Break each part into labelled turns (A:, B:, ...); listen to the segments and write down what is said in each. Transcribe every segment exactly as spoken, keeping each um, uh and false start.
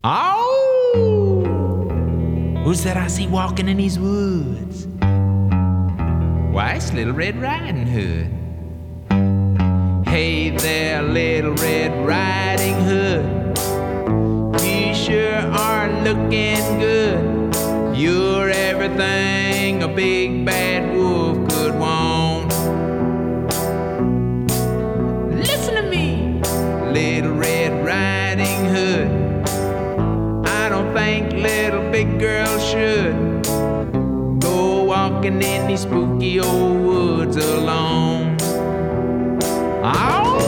A: Oh! Who's that I see walking in these woods? Why, it's Little Red Riding Hood. Hey there, Little Red Riding Hood. You sure are looking good. You're everything a big bad wolf could want. Listen to me, Little Red Riding Hood. I don't think little big girls should go walking in these spooky old woods alone. Oh!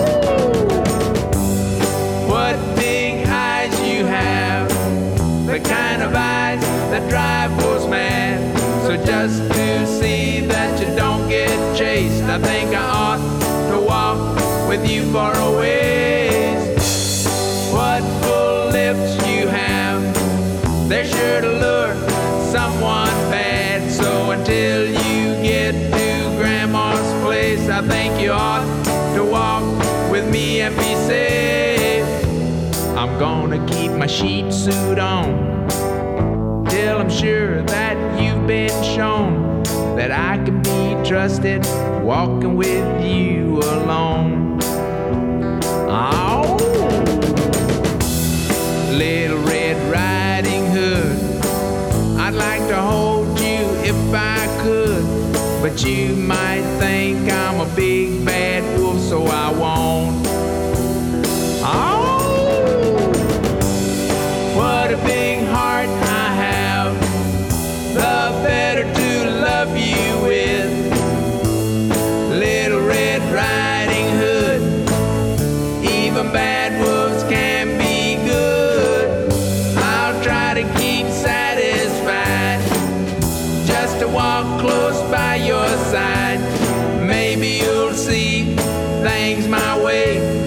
A: What big eyes you have, the kind of eyes that drive wolves mad. So just to see that you don't get chased, I think I ought to walk with you for a ways. What full lips you have, they're sure to lure someone bad. So until you get to Grandma's place, I think you ought to walk with me and be safe. I'm gonna keep my sheep suit on till I'm sure that you've been shown that I can be trusted walking with you alone. Oh, Little Red Riding Hood, I'd like to hold you if I could, but you might think I'm a big bad wolf, so I won't. Oh, what a big heart I have, the better to love you with. Little Red Riding Hood, even bad wolves can be good. I'll try to keep satisfied just to walk close by your side. Maybe you'll see things my way